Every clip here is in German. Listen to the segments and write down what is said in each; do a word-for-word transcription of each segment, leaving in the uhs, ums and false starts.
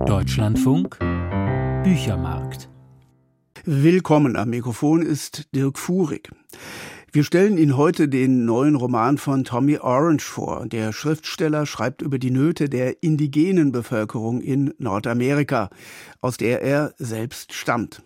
Deutschlandfunk Büchermarkt. Willkommen, am Mikrofon ist Dirk Fuhrig. Wir stellen Ihnen heute den neuen Roman von Tommy Orange vor. Der Schriftsteller schreibt über die Nöte der indigenen Bevölkerung in Nordamerika, aus der er selbst stammt.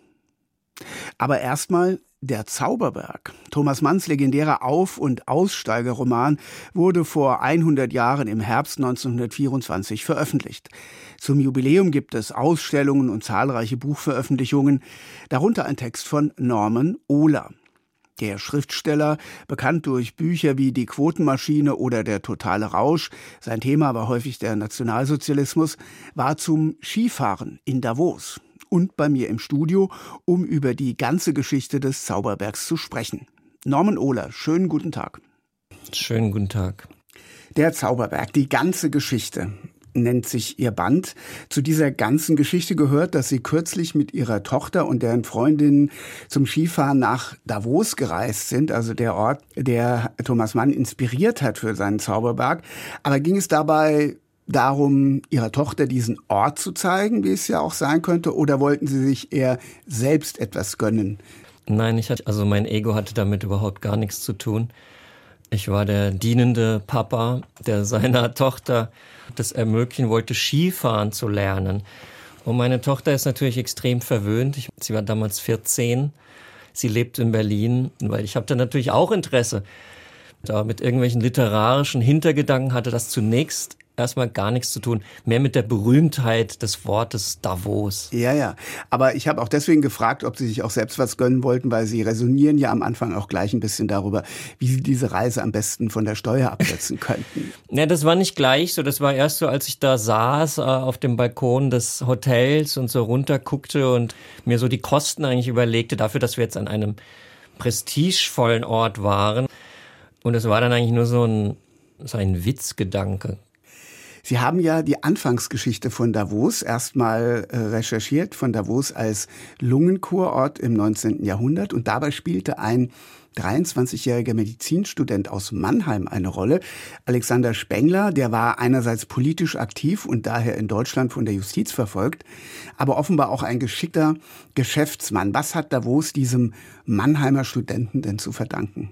Aber erstmal Der Zauberberg. Thomas Manns legendärer Auf- und Aussteigerroman wurde vor hundert Jahren im Herbst neunzehnhundertvierundzwanzig veröffentlicht. Zum Jubiläum gibt es Ausstellungen und zahlreiche Buchveröffentlichungen, darunter ein Text von Norman Ohler. Der Schriftsteller, bekannt durch Bücher wie Die Quotenmaschine oder Der totale Rausch, sein Thema war häufig der Nationalsozialismus, war zum Skifahren in Davos und bei mir im Studio, um über die ganze Geschichte des Zauberbergs zu sprechen. Norman Ohler, schönen guten Tag. Schönen guten Tag. Der Zauberberg, die ganze Geschichte, nennt sich Ihr Band. Zu dieser ganzen Geschichte gehört, dass Sie kürzlich mit Ihrer Tochter und deren Freundin zum Skifahren nach Davos gereist sind, also der Ort, der Thomas Mann inspiriert hat für seinen Zauberberg. Aber ging es dabei darum, Ihrer Tochter diesen Ort zu zeigen, wie es ja auch sein könnte, oder wollten Sie sich eher selbst etwas gönnen? Nein, ich hatte, also mein Ego hatte damit überhaupt gar nichts zu tun. Ich war der dienende Papa, der seiner Tochter das ermöglichen wollte, Skifahren zu lernen. Und meine Tochter ist natürlich extrem verwöhnt. Ich, sie war damals vierzehn. Sie lebt in Berlin, weil ich habe da natürlich auch Interesse. Da mit irgendwelchen literarischen Hintergedanken hatte das zunächst erstmal gar nichts zu tun. Mehr mit der Berühmtheit des Wortes Davos. Ja, ja. Aber ich habe auch deswegen gefragt, ob Sie sich auch selbst was gönnen wollten, weil Sie resonieren ja am Anfang auch gleich ein bisschen darüber, wie Sie diese Reise am besten von der Steuer absetzen könnten. Ja, das war nicht gleich so. Das war erst so, als ich da saß äh, auf dem Balkon des Hotels und so runter guckte und mir so die Kosten eigentlich überlegte, dafür, dass wir jetzt an einem prestigevollen Ort waren. Und es war dann eigentlich nur so ein, so ein Witzgedanke. Sie haben ja die Anfangsgeschichte von Davos erstmal äh, recherchiert, von Davos als Lungenkurort im neunzehnten Jahrhundert. Und dabei spielte ein dreiundzwanzigjähriger Medizinstudent aus Mannheim eine Rolle, Alexander Spengler. Der war einerseits politisch aktiv und daher in Deutschland von der Justiz verfolgt, aber offenbar auch ein geschickter Geschäftsmann. Was hat Davos diesem Mannheimer Studenten denn zu verdanken?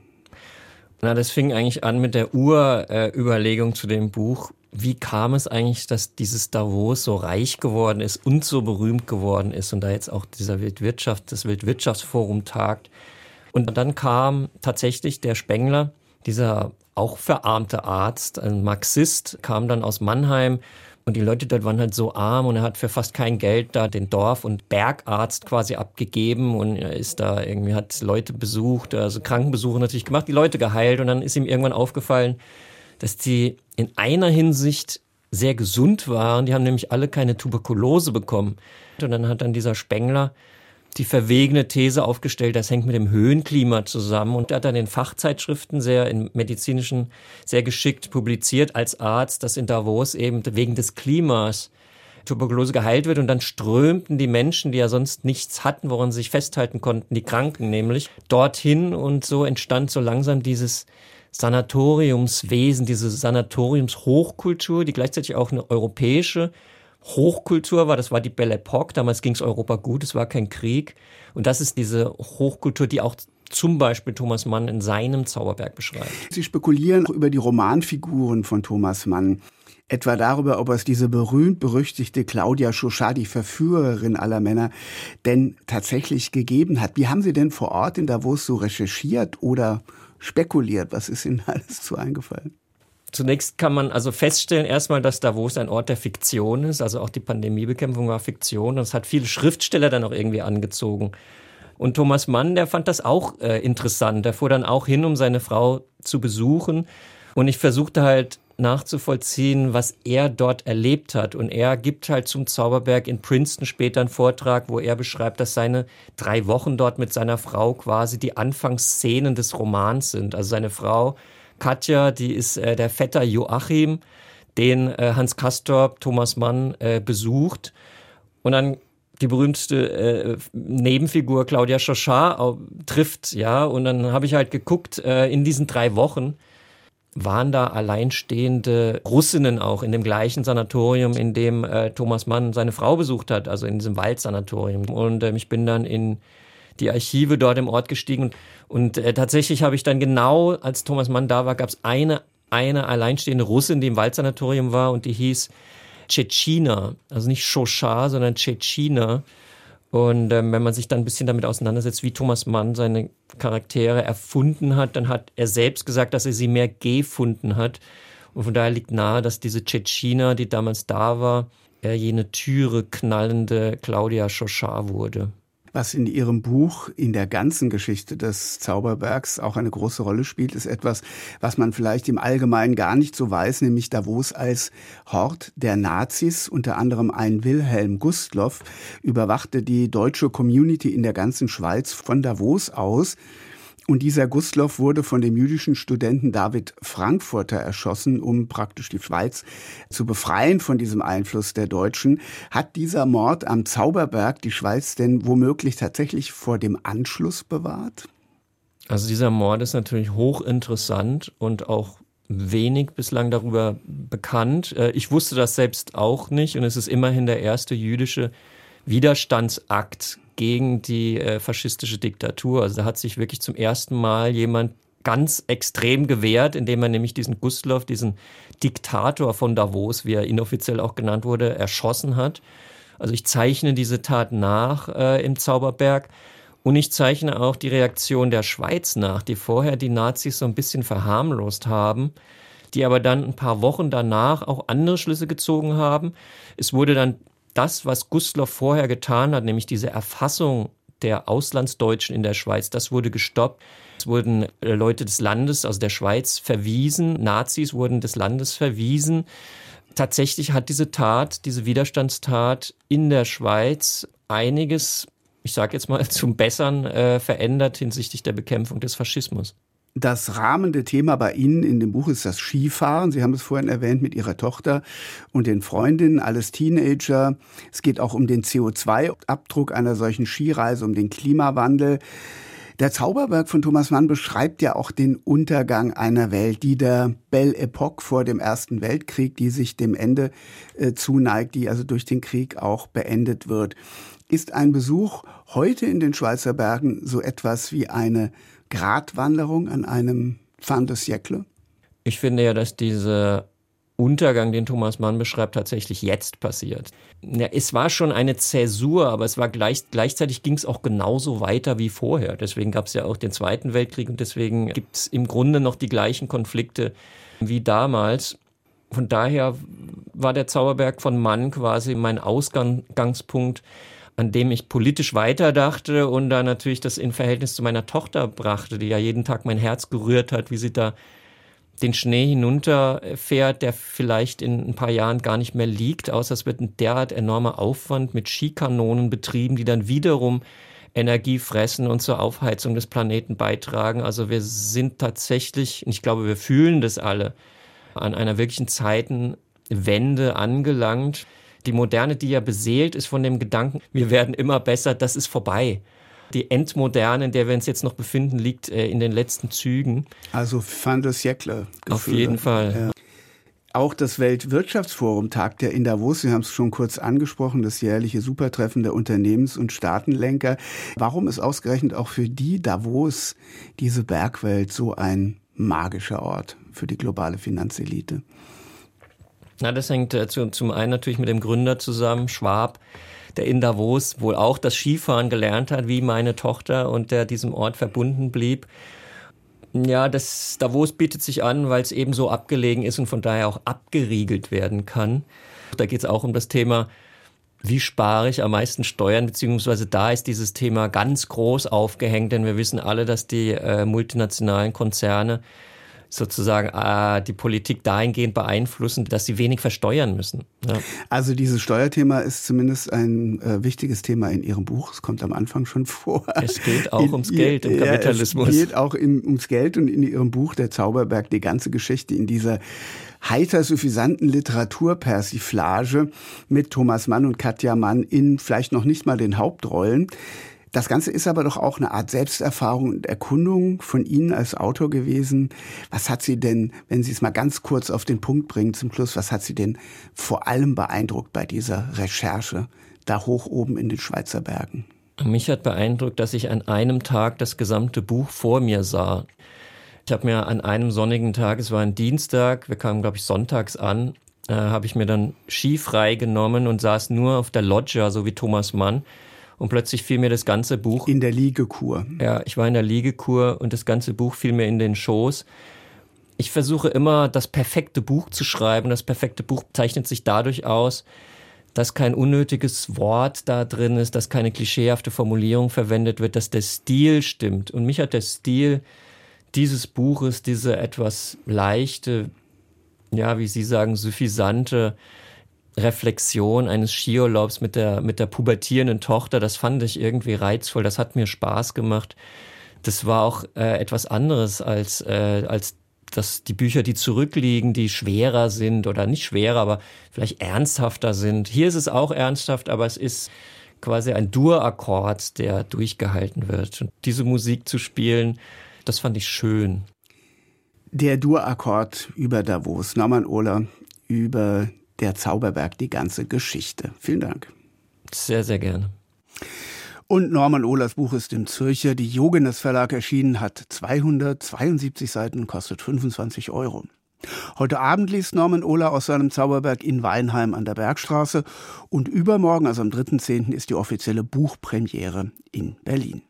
Na, das fing eigentlich an mit der Urüberlegung äh, zu dem Buch. Wie kam es eigentlich, dass dieses Davos so reich geworden ist und so berühmt geworden ist und da jetzt auch dieser Weltwirtschaft, das Weltwirtschaftsforum tagt? Und dann kam tatsächlich der Spengler, dieser auch verarmte Arzt, ein Marxist, kam dann aus Mannheim und die Leute dort waren halt so arm und er hat für fast kein Geld da den Dorf- und Bergarzt quasi abgegeben und er ist da irgendwie, hat Leute besucht, also Krankenbesuche natürlich gemacht, die Leute geheilt und dann ist ihm irgendwann aufgefallen, dass die in einer Hinsicht sehr gesund waren. Die haben nämlich alle keine Tuberkulose bekommen. Und dann hat dann dieser Spengler die verwegene These aufgestellt, das hängt mit dem Höhenklima zusammen. Und er hat dann in Fachzeitschriften, sehr in medizinischen, sehr geschickt publiziert als Arzt, dass in Davos eben wegen des Klimas Tuberkulose geheilt wird. Und dann strömten die Menschen, die ja sonst nichts hatten, woran sie sich festhalten konnten, die Kranken nämlich, dorthin. Und so entstand so langsam dieses Sanatoriumswesen, diese Sanatoriumshochkultur, die gleichzeitig auch eine europäische Hochkultur war. Das war die Belle Époque. Damals ging es Europa gut, es war kein Krieg. Und das ist diese Hochkultur, die auch zum Beispiel Thomas Mann in seinem Zauberberg beschreibt. Sie spekulieren über die Romanfiguren von Thomas Mann. Etwa darüber, ob es diese berühmt-berüchtigte Claudia Chauchat, die Verführerin aller Männer, denn tatsächlich gegeben hat. Wie haben Sie denn vor Ort in Davos so recherchiert oder spekuliert? Was ist Ihnen alles zu eingefallen? Zunächst kann man also feststellen erstmal, dass Davos ein Ort der Fiktion ist. Also auch die Pandemiebekämpfung war Fiktion. Das hat viele Schriftsteller dann auch irgendwie angezogen. Und Thomas Mann, der fand das auch äh, interessant. Der fuhr dann auch hin, um seine Frau zu besuchen. Und ich versuchte halt nachzuvollziehen, was er dort erlebt hat. Und er gibt halt zum Zauberberg in Princeton später einen Vortrag, wo er beschreibt, dass seine drei Wochen dort mit seiner Frau quasi die Anfangsszenen des Romans sind. Also seine Frau Katja, die ist äh, der Vetter Joachim, den äh, Hans Castorp, Thomas Mann, äh, besucht. Und dann die berühmte äh, Nebenfigur Claudia Chauchat äh, trifft, ja. Und dann habe ich halt geguckt, äh, in diesen drei Wochen, waren da alleinstehende Russinnen auch in dem gleichen Sanatorium, in dem äh, Thomas Mann seine Frau besucht hat, also in diesem Waldsanatorium. Und äh, ich bin dann in die Archive dort im Ort gestiegen. Und, und äh, tatsächlich habe ich dann genau, als Thomas Mann da war, gab es eine, eine alleinstehende Russin, die im Waldsanatorium war und die hieß Tschetschina. Also nicht Shosha, sondern Tschetschina. Und ähm, wenn man sich dann ein bisschen damit auseinandersetzt, wie Thomas Mann seine Charaktere erfunden hat, dann hat er selbst gesagt, dass er sie mehr gefunden hat. Und von daher liegt nahe, dass diese Tschetschina, die damals da war, er jene Türe knallende Claudia Shosha wurde. Was in Ihrem Buch in der ganzen Geschichte des Zauberbergs auch eine große Rolle spielt, ist etwas, was man vielleicht im Allgemeinen gar nicht so weiß, nämlich Davos als Hort der Nazis. Unter anderem ein Wilhelm Gustloff überwachte die deutsche Community in der ganzen Schweiz von Davos aus. Und dieser Gustloff wurde von dem jüdischen Studenten David Frankfurter erschossen, um praktisch die Schweiz zu befreien von diesem Einfluss der Deutschen. Hat dieser Mord am Zauberberg die Schweiz denn womöglich tatsächlich vor dem Anschluss bewahrt? Also dieser Mord ist natürlich hochinteressant und auch wenig bislang darüber bekannt. Ich wusste das selbst auch nicht und es ist immerhin der erste jüdische Widerstandsakt gegen die äh, faschistische Diktatur. Also da hat sich wirklich zum ersten Mal jemand ganz extrem gewehrt, indem er nämlich diesen Gustloff, diesen Diktator von Davos, wie er inoffiziell auch genannt wurde, erschossen hat. Also ich zeichne diese Tat nach äh, im Zauberberg und ich zeichne auch die Reaktion der Schweiz nach, die vorher die Nazis so ein bisschen verharmlost haben, die aber dann ein paar Wochen danach auch andere Schlüsse gezogen haben. Es wurde dann das, was Gustloff vorher getan hat, nämlich diese Erfassung der Auslandsdeutschen in der Schweiz, das wurde gestoppt. Es wurden Leute des Landes, also der Schweiz, verwiesen. Nazis wurden des Landes verwiesen. Tatsächlich hat diese Tat, diese Widerstandstat in der Schweiz einiges, ich sage jetzt mal, zum Besseren äh, verändert hinsichtlich der Bekämpfung des Faschismus. Das rahmende Thema bei Ihnen in dem Buch ist das Skifahren. Sie haben es vorhin erwähnt mit Ihrer Tochter und den Freundinnen, alles Teenager. Es geht auch um den C O zwei Abdruck einer solchen Skireise, um den Klimawandel. Der Zauberberg von Thomas Mann beschreibt ja auch den Untergang einer Welt, die der Belle Epoque vor dem Ersten Weltkrieg, die sich dem Ende äh, zuneigt, die also durch den Krieg auch beendet wird. Ist ein Besuch heute in den Schweizer Bergen so etwas wie eine Gratwanderung an einem Fin de siècle? Ich finde ja, dass dieser Untergang, den Thomas Mann beschreibt, tatsächlich jetzt passiert. Ja, es war schon eine Zäsur, aber es war gleich, gleichzeitig ging es auch genauso weiter wie vorher. Deswegen gab es ja auch den Zweiten Weltkrieg und deswegen gibt es im Grunde noch die gleichen Konflikte wie damals. Von daher war der Zauberberg von Mann quasi mein Ausgangspunkt, an dem ich politisch weiterdachte und dann natürlich das in Verhältnis zu meiner Tochter brachte, die ja jeden Tag mein Herz gerührt hat, wie sie da den Schnee hinunterfährt, der vielleicht in ein paar Jahren gar nicht mehr liegt, außer es wird ein derart enormer Aufwand mit Skikanonen betrieben, die dann wiederum Energie fressen und zur Aufheizung des Planeten beitragen. Also wir sind tatsächlich, und ich glaube, wir fühlen das alle, an einer wirklichen Zeitenwende angelangt. Die Moderne, die ja beseelt ist von dem Gedanken, wir werden immer besser, das ist vorbei. Die Endmoderne, in der wir uns jetzt noch befinden, liegt äh, in den letzten Zügen. Also Fin de siècle. Auf jeden Fall. Ja. Auch das Weltwirtschaftsforum tagt ja in Davos. Sie haben es schon kurz angesprochen, das jährliche Supertreffen der Unternehmens- und Staatenlenker. Warum ist ausgerechnet auch für die Davos, diese Bergwelt, so ein magischer Ort für die globale Finanzelite? Na, das hängt äh, zu, zum einen natürlich mit dem Gründer zusammen, Schwab, der in Davos wohl auch das Skifahren gelernt hat, wie meine Tochter, und der diesem Ort verbunden blieb. Ja, das Davos bietet sich an, weil es eben so abgelegen ist und von daher auch abgeriegelt werden kann. Da geht es auch um das Thema, wie spare ich am meisten Steuern, beziehungsweise da ist dieses Thema ganz groß aufgehängt, denn wir wissen alle, dass die äh, multinationalen Konzerne sozusagen äh, die Politik dahingehend beeinflussen, dass sie wenig versteuern müssen. Ja. Also dieses Steuerthema ist zumindest ein äh, wichtiges Thema in Ihrem Buch. Es kommt am Anfang schon vor. Es geht auch in, ums Geld im Kapitalismus. Es geht auch in, ums Geld und in Ihrem Buch Der Zauberberg, die ganze Geschichte in dieser heiter suffisanten Literaturpersiflage mit Thomas Mann und Katja Mann in vielleicht noch nicht mal den Hauptrollen. Das Ganze ist aber doch auch eine Art Selbsterfahrung und Erkundung von Ihnen als Autor gewesen. Was hat Sie denn, wenn Sie es mal ganz kurz auf den Punkt bringen zum Schluss, was hat Sie denn vor allem beeindruckt bei dieser Recherche da hoch oben in den Schweizer Bergen? Mich hat beeindruckt, dass ich an einem Tag das gesamte Buch vor mir sah. Ich habe mir an einem sonnigen Tag, es war ein Dienstag, wir kamen, glaube ich, sonntags an, äh, habe ich mir dann Ski frei genommen und saß nur auf der Loggia, so wie Thomas Mann. Und plötzlich fiel mir das ganze Buch... In der Liegekur. Ja, ich war in der Liegekur und das ganze Buch fiel mir in den Schoß. Ich versuche immer, das perfekte Buch zu schreiben. Das perfekte Buch zeichnet sich dadurch aus, dass kein unnötiges Wort da drin ist, dass keine klischeehafte Formulierung verwendet wird, dass der Stil stimmt. Und mich hat der Stil dieses Buches, diese etwas leichte, ja, wie Sie sagen, suffisante Reflexion eines Skiurlaubs mit der, mit der pubertierenden Tochter, das fand ich irgendwie reizvoll, das hat mir Spaß gemacht. Das war auch äh, etwas anderes als, äh, als das, die Bücher, die zurückliegen, die schwerer sind oder nicht schwerer, aber vielleicht ernsthafter sind. Hier ist es auch ernsthaft, aber es ist quasi ein Dur-Akkord, der durchgehalten wird. Und diese Musik zu spielen, das fand ich schön. Der Dur-Akkord über Davos, Norman Ohler, über Der Zauberberg, die ganze Geschichte. Vielen Dank. Sehr, sehr gerne. Und Norman Ohlers Buch ist im Zürcher Diogenes Verlag erschienen, hat zweihundertzweiundsiebzig Seiten und kostet fünfundzwanzig Euro. Heute Abend liest Norman Ohler aus seinem Zauberberg in Weinheim an der Bergstraße und übermorgen, also am dritten zehnten, ist die offizielle Buchpremiere in Berlin.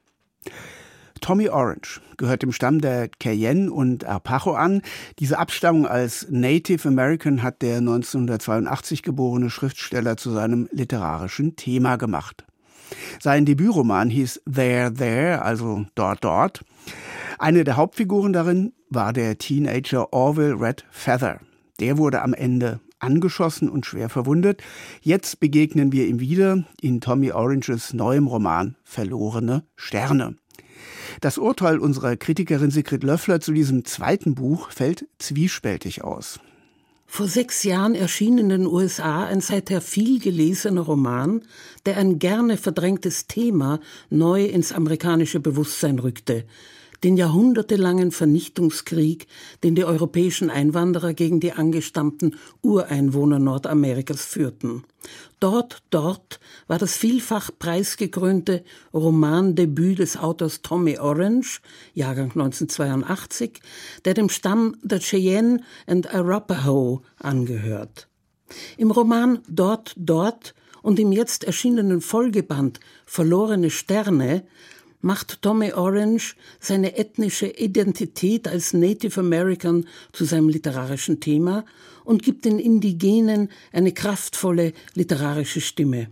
Tommy Orange gehört dem Stamm der Cheyenne und Arapaho an. Diese Abstammung als Native American hat der neunzehnhundertzweiundachtzig geborene Schriftsteller zu seinem literarischen Thema gemacht. Sein Debütroman hieß There, There, also Dort, Dort. Eine der Hauptfiguren darin war der Teenager Orville Red Feather. Der wurde am Ende angeschossen und schwer verwundet. Jetzt begegnen wir ihm wieder in Tommy Oranges neuem Roman Verlorene Sterne. Das Urteil unserer Kritikerin Sigrid Löffler zu diesem zweiten Buch fällt zwiespältig aus. Vor sechs Jahren erschien in den U S A ein seither viel gelesener Roman, der ein gerne verdrängtes Thema neu ins amerikanische Bewusstsein rückte. Den jahrhundertelangen Vernichtungskrieg, den die europäischen Einwanderer gegen die angestammten Ureinwohner Nordamerikas führten. Dort, dort war das vielfach preisgekrönte Romandebüt des Autors Tommy Orange, Jahrgang neunzehnhundertzweiundachtzig, der dem Stamm der Cheyenne and Arapaho angehört. Im Roman Dort, dort und im jetzt erschienenen Folgeband Verlorene Sterne macht Tommy Orange seine ethnische Identität als Native American zu seinem literarischen Thema und gibt den Indigenen eine kraftvolle literarische Stimme.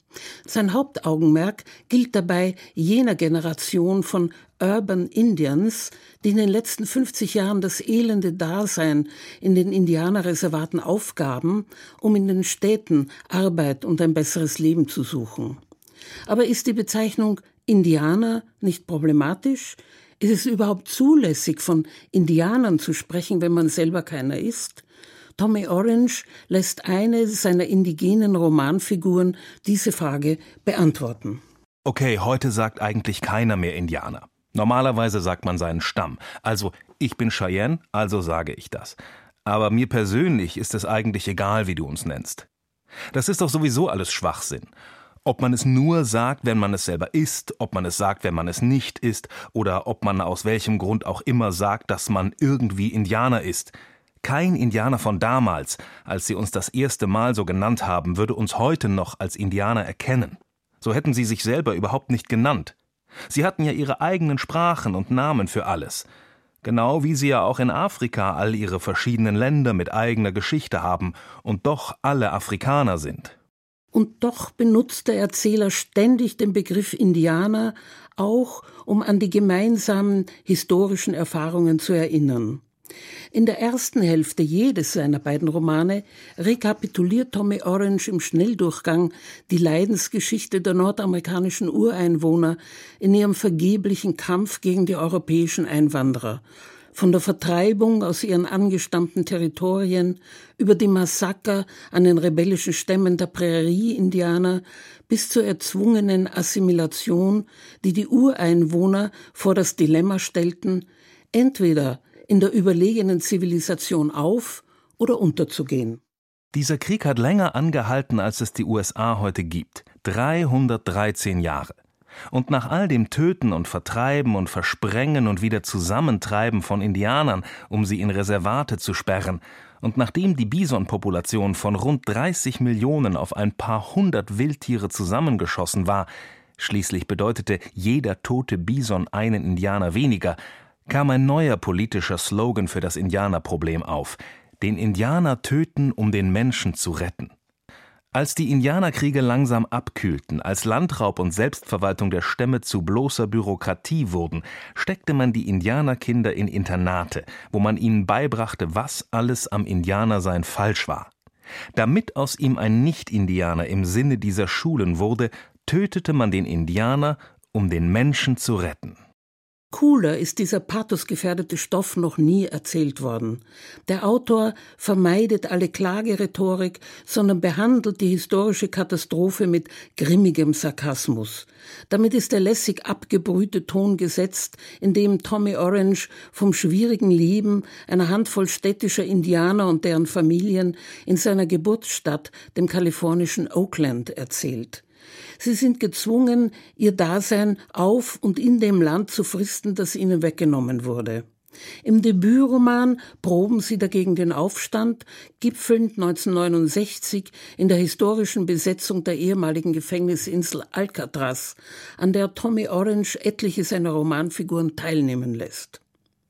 Sein Hauptaugenmerk gilt dabei jener Generation von Urban Indians, die in den letzten fünfzig Jahren das elende Dasein in den Indianerreservaten aufgaben, um in den Städten Arbeit und ein besseres Leben zu suchen. Aber ist die Bezeichnung Indianer nicht problematisch? Ist es überhaupt zulässig, von Indianern zu sprechen, wenn man selber keiner ist? Tommy Orange lässt eine seiner indigenen Romanfiguren diese Frage beantworten. Okay, heute sagt eigentlich keiner mehr Indianer. Normalerweise sagt man seinen Stamm. Also, ich bin Cheyenne, also sage ich das. Aber mir persönlich ist es eigentlich egal, wie du uns nennst. Das ist doch sowieso alles Schwachsinn. Ob man es nur sagt, wenn man es selber ist, ob man es sagt, wenn man es nicht ist, oder ob man aus welchem Grund auch immer sagt, dass man irgendwie Indianer ist. Kein Indianer von damals, als sie uns das erste Mal so genannt haben, würde uns heute noch als Indianer erkennen. So hätten sie sich selber überhaupt nicht genannt. Sie hatten ja ihre eigenen Sprachen und Namen für alles. Genau wie sie ja auch in Afrika all ihre verschiedenen Länder mit eigener Geschichte haben und doch alle Afrikaner sind. Und doch benutzt der Erzähler ständig den Begriff Indianer, auch um an die gemeinsamen historischen Erfahrungen zu erinnern. In der ersten Hälfte jedes seiner beiden Romane rekapituliert Tommy Orange im Schnelldurchgang die Leidensgeschichte der nordamerikanischen Ureinwohner in ihrem vergeblichen Kampf gegen die europäischen Einwanderer. Von der Vertreibung aus ihren angestammten Territorien über die Massaker an den rebellischen Stämmen der Prärie-Indianer bis zur erzwungenen Assimilation, die die Ureinwohner vor das Dilemma stellten, entweder in der überlegenen Zivilisation auf- oder unterzugehen. Dieser Krieg hat länger angehalten, als es die U S A heute gibt. dreihundertdreizehn Jahre. Und nach all dem Töten und Vertreiben und Versprengen und wieder Zusammentreiben von Indianern, um sie in Reservate zu sperren, und nachdem die Bisonpopulation von rund dreißig Millionen auf ein paar hundert Wildtiere zusammengeschossen war, schließlich bedeutete jeder tote Bison einen Indianer weniger, kam ein neuer politischer Slogan für das Indianerproblem auf: Den Indianer töten, um den Menschen zu retten. Als die Indianerkriege langsam abkühlten, als Landraub und Selbstverwaltung der Stämme zu bloßer Bürokratie wurden, steckte man die Indianerkinder in Internate, wo man ihnen beibrachte, was alles am Indianersein falsch war. Damit aus ihm ein Nicht-Indianer im Sinne dieser Schulen wurde, tötete man den Indianer, um den Menschen zu retten. Cooler ist dieser pathosgefährdete Stoff noch nie erzählt worden. Der Autor vermeidet alle Klagerhetorik, sondern behandelt die historische Katastrophe mit grimmigem Sarkasmus. Damit ist der lässig abgebrühte Ton gesetzt, in dem Tommy Orange vom schwierigen Leben einer Handvoll städtischer Indianer und deren Familien in seiner Geburtsstadt, dem kalifornischen Oakland, erzählt. Sie sind gezwungen, ihr Dasein auf und in dem Land zu fristen, das ihnen weggenommen wurde. Im Debütroman proben sie dagegen den Aufstand, gipfelnd neunzehnhundertneunundsechzig in der historischen Besetzung der ehemaligen Gefängnisinsel Alcatraz, an der Tommy Orange etliche seiner Romanfiguren teilnehmen lässt.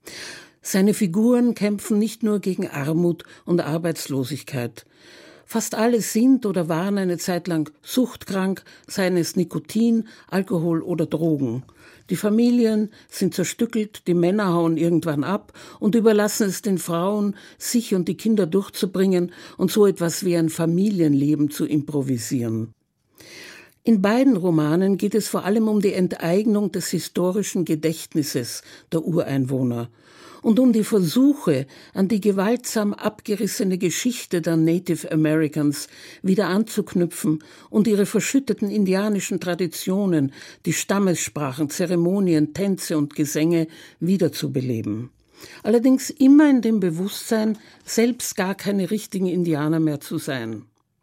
Seine Figuren kämpfen nicht nur gegen Armut und Arbeitslosigkeit. Fast alle sind oder waren eine Zeit lang suchtkrank, seien es Nikotin, Alkohol oder Drogen. Die Familien sind zerstückelt, die Männer hauen irgendwann ab und überlassen es den Frauen, sich und die Kinder durchzubringen und so etwas wie ein Familienleben zu improvisieren. In beiden Romanen geht es vor allem um die Enteignung des historischen Gedächtnisses der Ureinwohner und um die Versuche, an die gewaltsam abgerissene Geschichte der Native Americans wieder anzuknüpfen und ihre verschütteten indianischen Traditionen, die Stammessprachen, Zeremonien, Tänze und Gesänge wiederzubeleben. Allerdings immer in dem Bewusstsein, selbst gar keine richtigen Indianer mehr zu sein.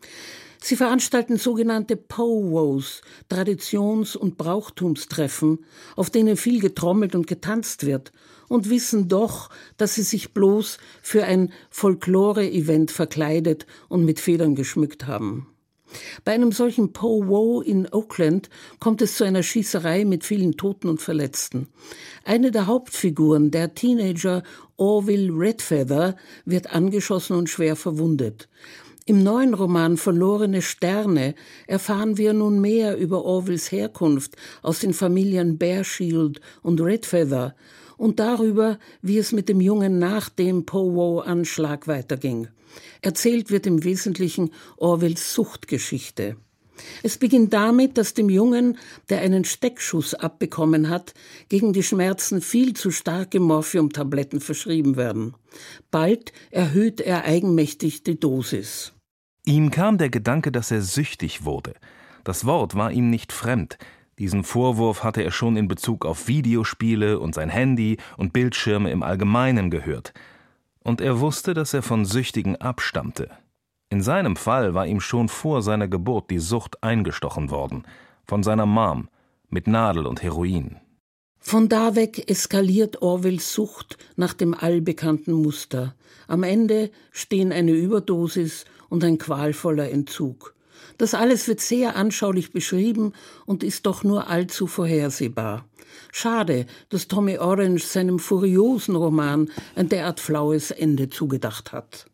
Sie veranstalten sogenannte Powwows, Traditions- und Brauchtumstreffen, auf denen viel getrommelt und getanzt wird, und wissen doch, dass sie sich bloß für ein Folklore-Event verkleidet und mit Federn geschmückt haben. Bei einem solchen Powwow in Oakland kommt es zu einer Schießerei mit vielen Toten und Verletzten. Eine der Hauptfiguren, der Teenager Orville Redfeather, wird angeschossen und schwer verwundet. Im neuen Roman »Verlorene Sterne« erfahren wir nun mehr über Orvilles Herkunft aus den Familien Bearshield und Redfeather und darüber, wie es mit dem Jungen nach dem Powwow-Anschlag weiterging. Erzählt wird im Wesentlichen Orvilles Suchtgeschichte. Es beginnt damit, dass dem Jungen, der einen Steckschuss abbekommen hat, gegen die Schmerzen viel zu starke Morphiumtabletten verschrieben werden. Bald erhöht er eigenmächtig die Dosis. Ihm kam der Gedanke, dass er süchtig wurde. Das Wort war ihm nicht fremd. Diesen Vorwurf hatte er schon in Bezug auf Videospiele und sein Handy und Bildschirme im Allgemeinen gehört. Und er wusste, dass er von Süchtigen abstammte. In seinem Fall war ihm schon vor seiner Geburt die Sucht eingestochen worden, von seiner Mom, mit Nadel und Heroin. Von da weg eskaliert Orvilles Sucht nach dem allbekannten Muster. Am Ende stehen eine Überdosis und ein qualvoller Entzug. Das alles wird sehr anschaulich beschrieben und ist doch nur allzu vorhersehbar. Schade, dass Tommy Orange seinem furiosen Roman ein derart flaues Ende zugedacht hat.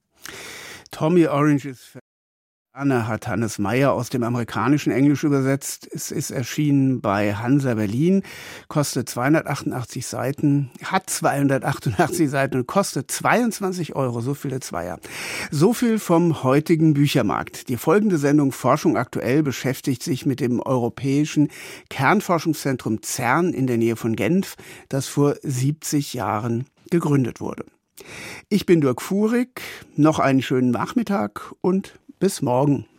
Tommy Orange ist Anna hat Hannes Meyer aus dem amerikanischen Englisch übersetzt. Es ist erschienen bei Hansa Berlin, kostet zweihundertachtundachtzig Seiten, hat zweihundertachtundachtzig Seiten und kostet zweiundzwanzig Euro, so viel der Zweier. So viel vom heutigen Büchermarkt. Die folgende Sendung Forschung aktuell beschäftigt sich mit dem europäischen Kernforschungszentrum CERN in der Nähe von Genf, das vor siebzig Jahren gegründet wurde. Ich bin Dirk Fuhrig, noch einen schönen Nachmittag und bis morgen.